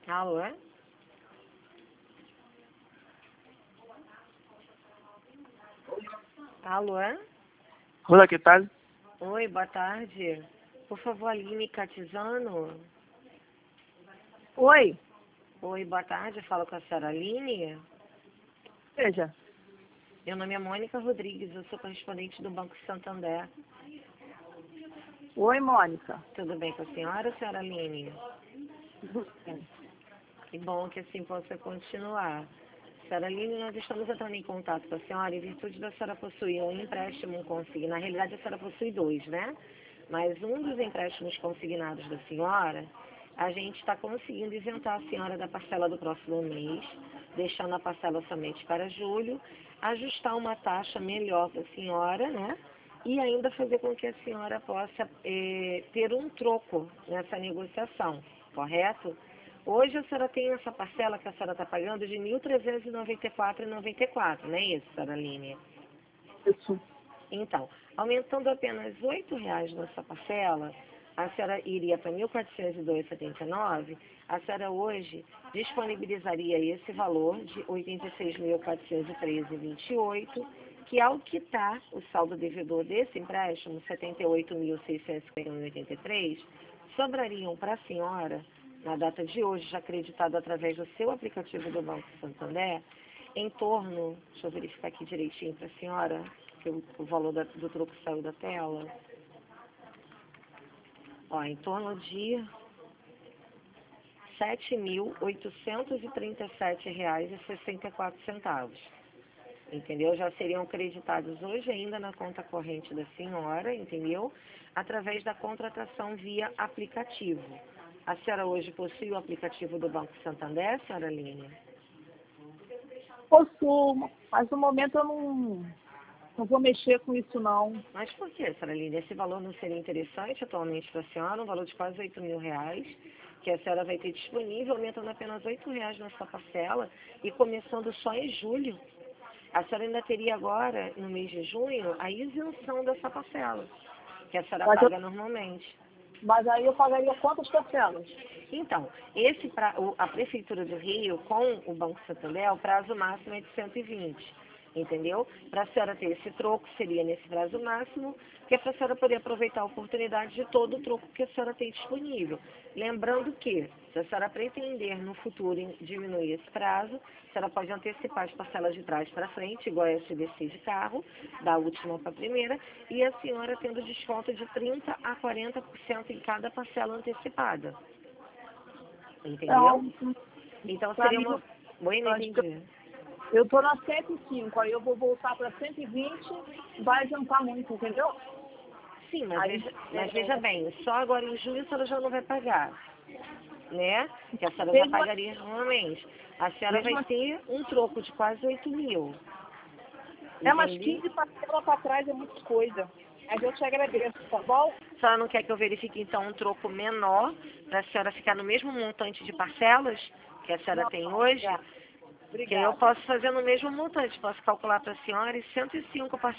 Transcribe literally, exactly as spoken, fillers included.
Alô? Alô? Olá, que tal? Oi, boa tarde. Por favor, Aline Catizano. Oi, Oi, boa tarde. Falo com a senhora Aline. veja. Meu nome é Mônica Rodrigues, eu sou correspondente do Banco Santander. Oi, Mônica. Tudo bem com a senhora, senhora Aline? Que bom que assim possa continuar. Senhora Aline, nós estamos entrando em contato com a senhora em virtude da senhora possuir um empréstimo consignado. Na realidade, a senhora possui dois, né? Mas um dos empréstimos consignados da senhora, a gente está conseguindo isentar a senhora da parcela do próximo mês, deixando a parcela somente para julho, ajustar uma taxa melhor para a senhora, né? E ainda fazer com que a senhora possa eh, ter um troco nessa negociação, correto? Hoje a senhora tem essa parcela que a senhora está pagando de mil trezentos e noventa e quatro reais e noventa e quatro centavos, não é isso, senhora Aline? Isso. Então, aumentando apenas oito reais nessa parcela, a senhora iria para mil quatrocentos e dois reais e setenta e nove centavos, a senhora hoje disponibilizaria esse valor de oitenta e seis mil quatrocentos e treze reais e vinte e oito centavos, que ao quitar o saldo devedor desse empréstimo, setenta e oito mil seiscentos e cinquenta e um reais e oitenta e três centavos, sobrariam para a senhora, na data de hoje, já acreditado através do seu aplicativo do Banco Santander, em torno, deixa eu verificar aqui direitinho para a senhora, que o, o valor da, do troco saiu da tela, ó, em torno de sete mil oitocentos e trinta e sete reais e sessenta e quatro centavos. Entendeu? Já seriam creditados hoje ainda na conta corrente da senhora, entendeu? Através da contratação via aplicativo. A senhora hoje possui o aplicativo do Banco Santander, senhora Aline? Possuo, mas no momento eu não, não vou mexer com isso, não. Mas por que, senhora Aline? Esse valor não seria interessante atualmente para a senhora, um valor de quase oito mil reais, que a senhora vai ter disponível, aumentando apenas oito reais na sua parcela e começando só em julho. A senhora ainda teria agora, no mês de junho, a isenção dessa parcela, que a senhora Mas, eu, paga normalmente. mas aí eu pagaria quantas parcelas? Então, esse pra, o, a Prefeitura do Rio, com o Banco Santander, o prazo máximo é de cento e vinte, entendeu? Para a senhora ter esse troco, seria nesse prazo máximo, que é para a senhora poder aproveitar a oportunidade de todo o troco que a senhora tem disponível. Lembrando que, se a senhora pretender no futuro em- diminuir esse prazo, a senhora pode antecipar as parcelas de trás para frente, igual a S B C de carro, da última para a primeira, e a senhora tendo desconto de trinta por cento a quarenta por cento em cada parcela antecipada. Entendeu? Então, Então para seria mim, uma... Oi, eu não acho que entendi. eu estou na cento e cinco, aí eu vou voltar para cento e vinte, vai adiantar muito, entendeu? Sim, mas Aí, veja, mas veja é, bem, só agora em julho a senhora já não vai pagar, né? Que a senhora já mesmo, pagaria normalmente. A senhora vai mesmo ter um troco de quase oito mil. é umas Entendeu? quinze parcelas para trás, é muita coisa. Mas eu te agradeço, tá bom? A senhora não quer que eu verifique então um troco menor para a senhora ficar no mesmo montante de parcelas que a senhora Não, tem não, hoje? obrigada. Que eu Obrigada. posso fazer no mesmo montante, posso calcular para a senhora e cento e cinco parcelas